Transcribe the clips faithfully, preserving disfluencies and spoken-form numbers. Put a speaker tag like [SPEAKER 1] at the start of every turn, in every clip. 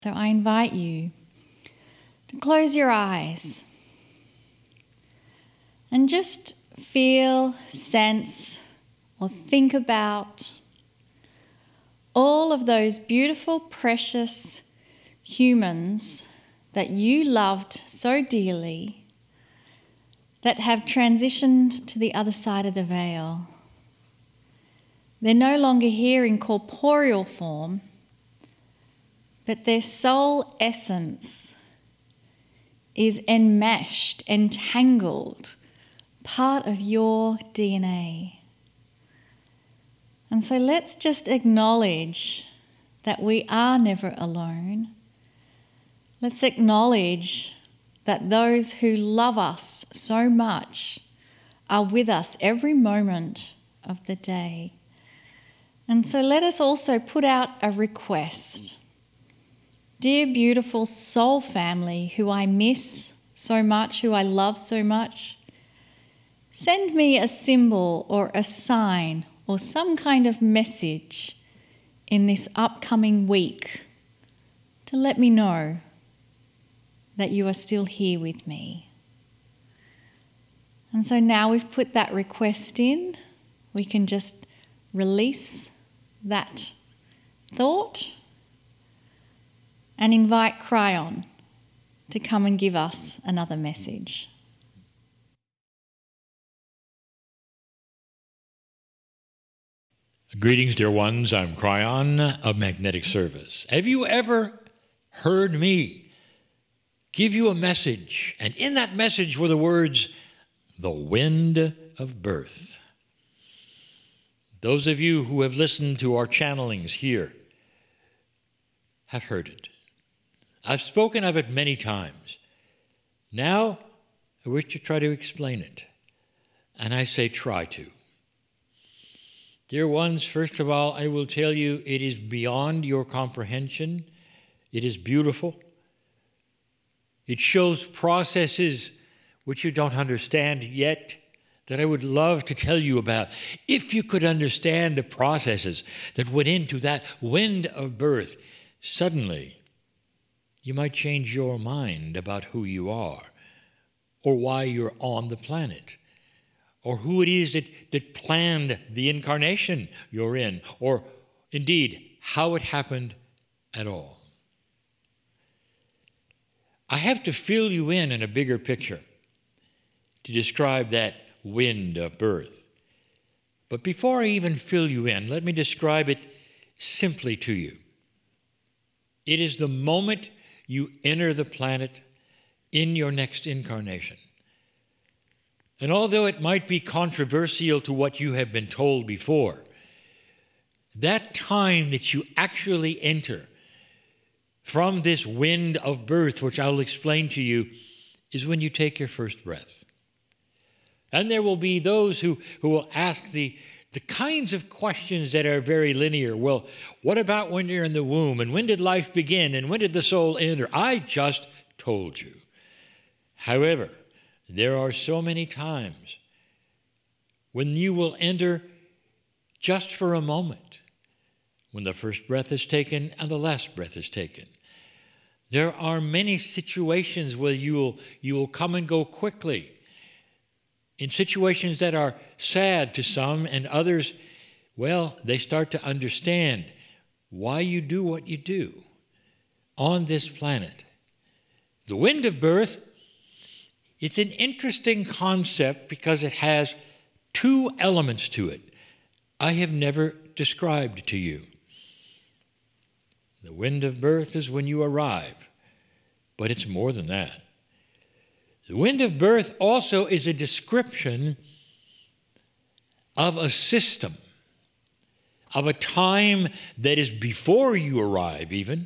[SPEAKER 1] So I invite you to close your eyes and just feel, sense, or think about all of those beautiful, precious humans that you loved so dearly that have transitioned to the other side of the veil. They're no longer here in corporeal form, but their soul essence is enmeshed, entangled, part of your D N A. And so let's just acknowledge that we are never alone. Let's acknowledge that those who love us so much are with us every moment of the day. And so let us also put out a request. Dear beautiful soul family who I miss so much, who I love so much, send me a symbol or a sign or some kind of message in this upcoming week to let me know that you are still here with me. And so now we've put that request in, we can just release that thought and invite Kryon to come and give us another message.
[SPEAKER 2] Greetings, dear ones. I'm Kryon of Magnetic Service. Have you ever heard me give you a message, and in that message were the words, the wind of birth? Those of you who have listened to our channelings here have heard it. I've spoken of it many times. Now, I wish to try to explain it. And I say try to. Dear ones, first of all, I will tell you it is beyond your comprehension. It is beautiful. It shows processes which you don't understand yet that I would love to tell you about. If you could understand the processes that went into that wind of birth, suddenly you might change your mind about who you are, or why you're on the planet, or who it is that, that planned the incarnation you're in, or indeed how it happened at all. I have to fill you in in a bigger picture to describe that wind of birth. But before I even fill you in, let me describe it simply to you. It is the moment you enter the planet in your next incarnation. And although it might be controversial to what you have been told before, that time that you actually enter from this wind of birth, which I'll explain to you, is when you take your first breath. And there will be those who, who will ask the, the kinds of questions that are very linear. Well, what about when you're in the womb? And when did life begin? And when did the soul enter? I just told you. However, there are so many times when you will enter just for a moment, when the first breath is taken and the last breath is taken. There are many situations where you will, you will come and go quickly, in situations that are sad to some, and others, well, they start to understand why you do what you do on this planet. The wind of birth, it's an interesting concept because it has two elements to it I have never described to you. The wind of birth is when you arrive, but it's more than that. The wind of birth also is a description of a system, of a time that is before you arrive even,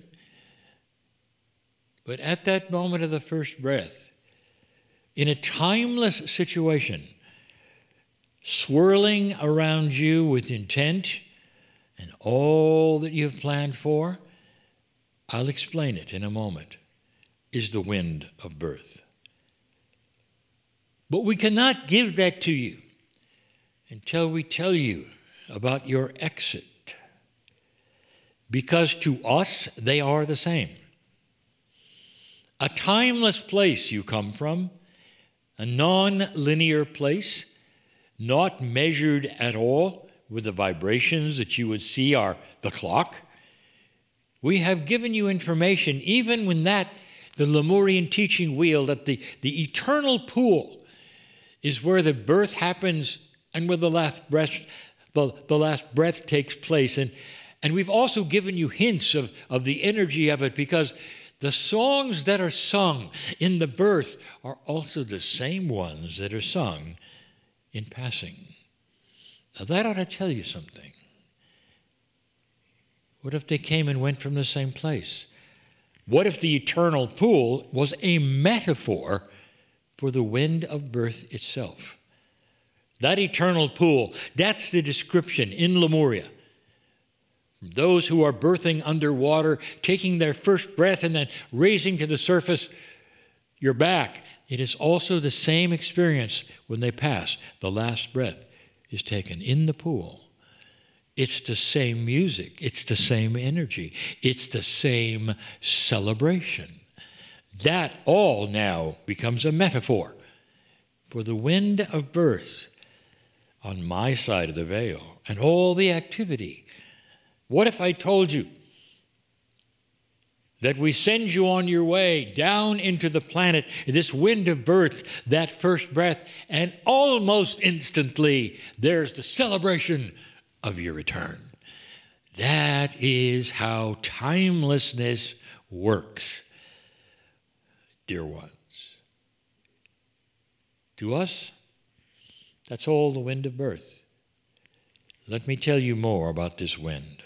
[SPEAKER 2] but at that moment of the first breath, in a timeless situation, swirling around you with intent and all that you have planned for, I'll explain it in a moment, is the wind of birth. But we cannot give that to you until we tell you about your exit, because to us they are the same. a timeless place you come from, a non-linear place, not measured at all with the vibrations that you would see are the clock. We have given you information, even when that, the Lemurian teaching wheel, that the, the eternal pool is where the birth happens and where the last breath, the, the last breath takes place. And, and we've also given you hints of, of the energy of it, because the songs that are sung in the birth are also the same ones that are sung in passing. Now that ought to tell you something. What if they came and went from the same place? What if the eternal pool was a metaphor for the wind of birth itself? That eternal pool, that's the description in Lemuria. Those who are birthing underwater, taking their first breath and then raising to the surface, you're back. It is also the same experience when they pass. The last breath is taken in the pool. It's the same music. It's the same energy. It's the same celebration. That all now becomes a metaphor for the wind of birth on my side of the veil and all the activity. What if I told you that we send you on your way down into the planet, this wind of birth, that first breath, and almost instantly there's the celebration of your return? That is how timelessness works, dear ones. To us, that's all the wind of birth. Let me tell you more about this wind.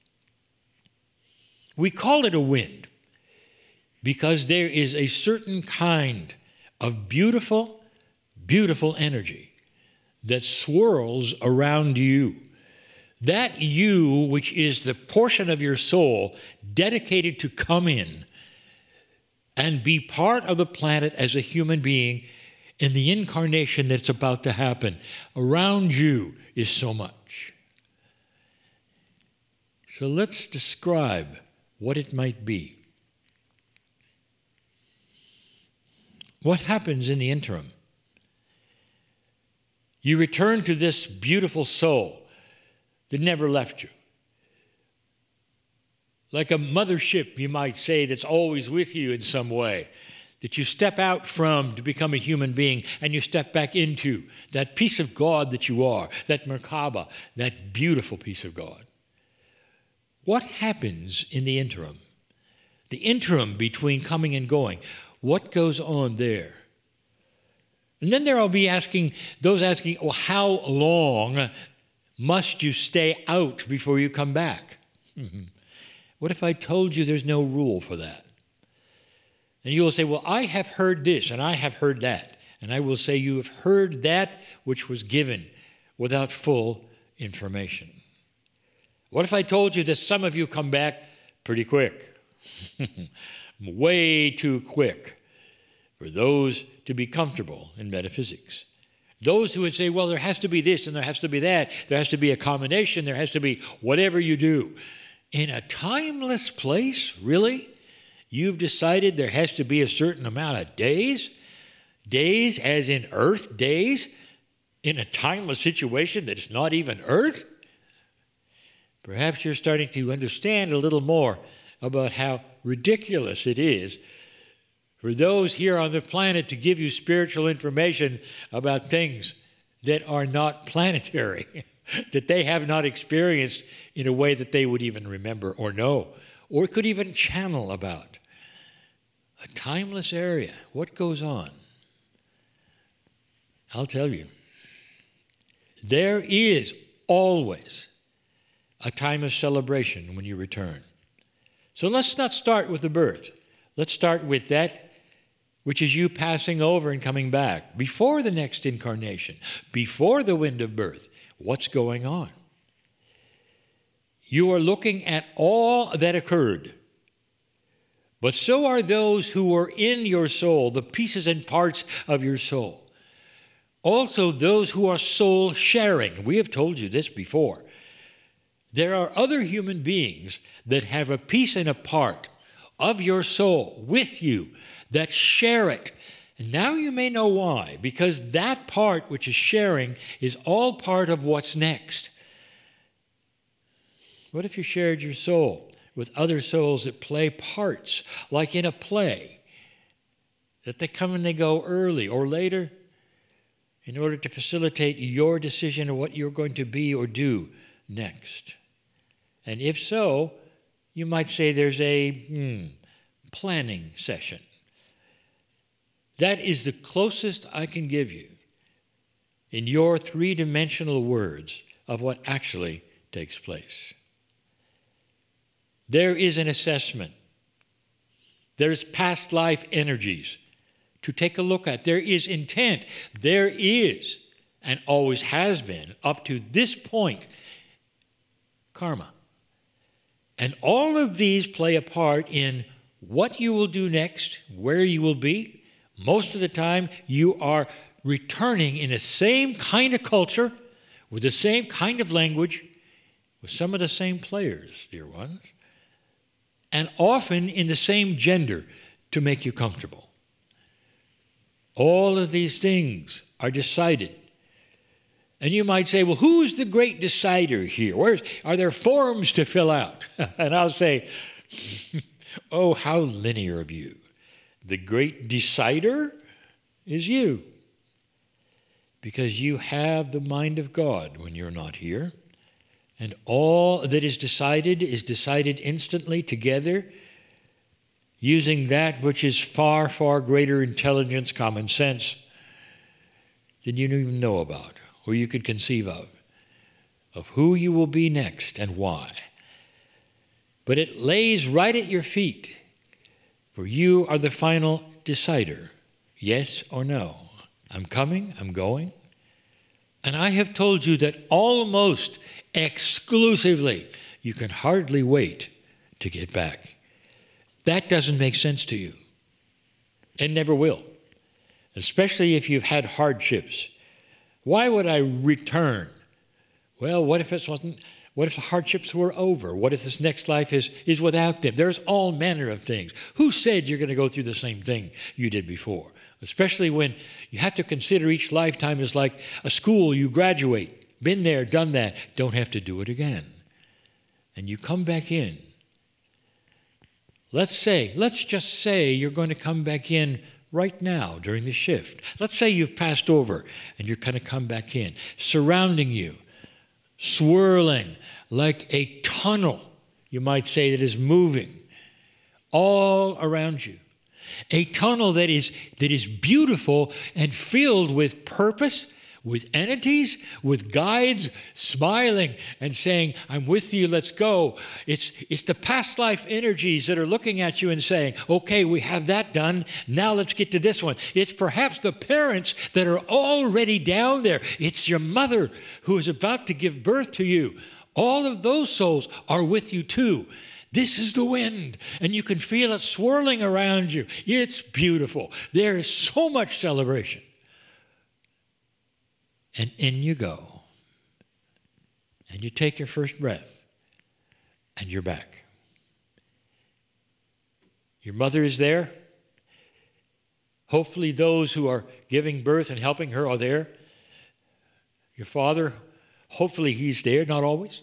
[SPEAKER 2] We call it a wind because there is a certain kind of beautiful, beautiful energy that swirls around you. That you, which is the portion of your soul dedicated to come in and be part of the planet as a human being in the incarnation that's about to happen, around you is so much. So let's describe what it might be. What happens in the interim? You return to this beautiful soul that never left you. Like a mothership, you might say, that's always with you in some way, that you step out from to become a human being and you step back into that piece of God that you are, that Merkaba, that beautiful piece of God. What happens in the interim? The interim between coming and going. What goes on there? And then there will be asking, those asking, well, how long must you stay out before you come back? What if I told you there's no rule for that? And you will say, well, I have heard this and I have heard that. And I will say, you have heard that which was given without full information. What if I told you that some of you come back pretty quick? Way too quick for those to be comfortable in metaphysics. Those who would say, well, there has to be this and there has to be that. There has to be a combination. There has to be whatever you do. In a timeless place, really? You've decided there has to be a certain amount of days? Days as in earth days? In a timeless situation that is not even earth? Perhaps you're starting to understand a little more about how ridiculous it is for those here on the planet to give you spiritual information about things that are not planetary, that they have not experienced in a way that they would even remember or know, or could even channel about. A timeless area. What goes on? I'll tell you. There is always a time of celebration when you return. So let's not start with the birth. Let's start with that which is you passing over and coming back. Before the next incarnation, before the wind of birth, what's going on? You are looking at all that occurred. But so are those who are in your soul, the pieces and parts of your soul. Also those who are soul sharing. We have told you this before. There are other human beings that have a piece and a part of your soul with you that share it. And now you may know why, because that part which is sharing is all part of what's next. What if you shared your soul with other souls that play parts, like in a play, that they come and they go early or later in order to facilitate your decision of what you're going to be or do next? And if so, you might say there's a hmm, planning session. That is the closest I can give you in your three-dimensional words of what actually takes place. There is an assessment. There's past life energies to take a look at. There is intent. There is, and always has been, up to this point, karma. And all of these play a part in what you will do next, where you will be. Most of the time, you are returning in the same kind of culture, with the same kind of language, with some of the same players, dear ones, and often in the same gender to make you comfortable. All of these things are decided. And you might say, well, who's the great decider here? Where's, are there forms to fill out? And I'll say, oh, how linear of you. The great decider is you. Because you have the mind of God when you're not here. And all that is decided is decided instantly together using that which is far, far greater intelligence, common sense, than you even know about or you could conceive of, of who you will be next and why. But it lays right at your feet, for you are the final decider, yes or no. I'm coming, I'm going. And I have told you that almost exclusively, you can hardly wait to get back. That doesn't make sense to you. It never will. Especially if you've had hardships. Why would I return? Well, what if it wasn't, what if the hardships were over? What if this next life is, is without them? There's all manner of things. Who said you're going to go through the same thing you did before? Especially when you have to consider each lifetime as like a school. You graduate. Been there, done that. Don't have to do it again. And you come back in. Let's say, let's just say you're going to come back in right now during the shift. Let's say you've passed over and you're going to come back in. Surrounding you, swirling like a tunnel, you might say, that is moving all around you. A tunnel that is, that is beautiful and filled with purpose, with entities, with guides, smiling and saying, I'm with you, let's go. It's, it's the past life energies that are looking at you and saying, okay, we have that done. Now let's get to this one. It's perhaps the parents that are already down there. It's your mother who is about to give birth to you. All of those souls are with you too. This is the wind, and you can feel it swirling around you. It's beautiful. There is so much celebration. And in you go. And you take your first breath. And you're back. Your mother is there. Hopefully those who are giving birth and helping her are there. Your father, hopefully he's there, not always.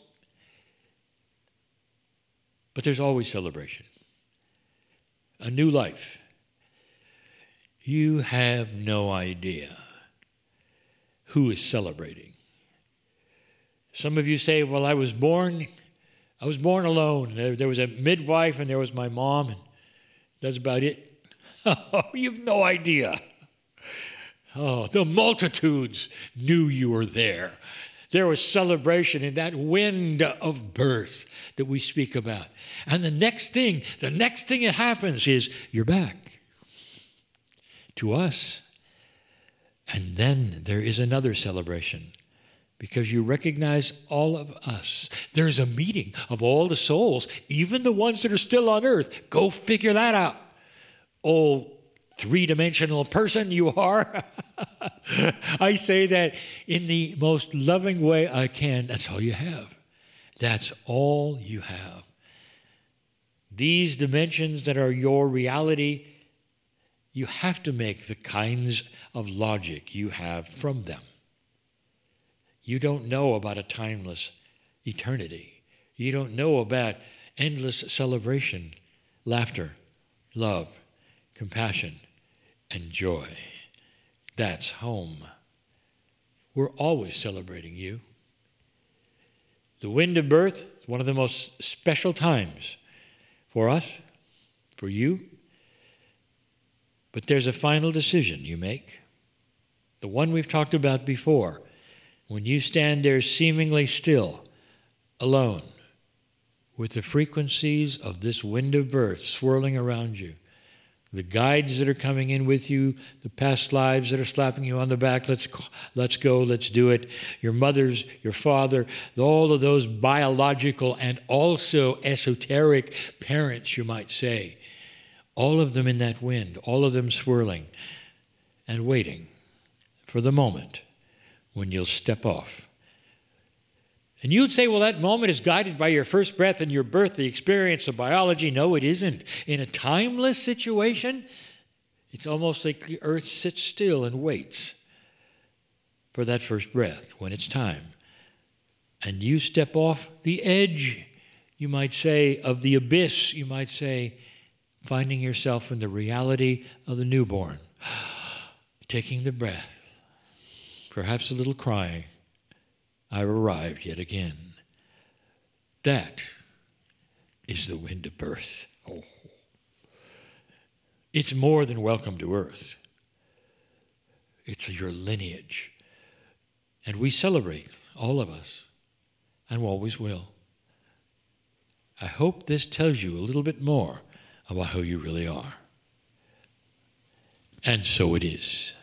[SPEAKER 2] But there's always celebration. A new life. You have no idea who is celebrating. Some of you say, well, I was born, I was born alone. There, there was a midwife and there was my mom, and that's about it. Oh, you've no idea. Oh, the multitudes knew you were there. There was celebration in that wind of birth that we speak about. And the next thing, the next thing that happens is you're back to us. And then there is another celebration because you recognize all of us. There's a meeting of all the souls, even the ones that are still on earth. Go figure that out. Oh, three-dimensional person you are. I say that in the most loving way I can. That's all you have. That's all you have. These dimensions that are your reality you have to make the kinds of logic you have from them. You don't know about a timeless eternity. You don't know about endless celebration, laughter, love, compassion, and joy. That's home. We're always celebrating you. The wind of birth is one of the most special times for us, for you. But there's a final decision you make, the one we've talked about before. When you stand there seemingly still, alone, with the frequencies of this wind of birth swirling around you, the guides that are coming in with you, the past lives that are slapping you on the back, let's, let's go, let's do it, your mothers, your father, all of those biological and also esoteric parents, you might say, all of them in that wind, all of them swirling and waiting for the moment when you'll step off. And you'd say, well, that moment is guided by your first breath and your birth, the experience of biology. No, it isn't. In a timeless situation, it's almost like the earth sits still and waits for that first breath when it's time. And you step off the edge, you might say, of the abyss, you might say, finding yourself in the reality of the newborn, taking the breath, perhaps a little crying. I've arrived yet again. That is the wind of birth. Oh. It's more than welcome to earth. It's your lineage. And we celebrate, all of us, and we always will. I hope this tells you a little bit more about who you really are. And so it is.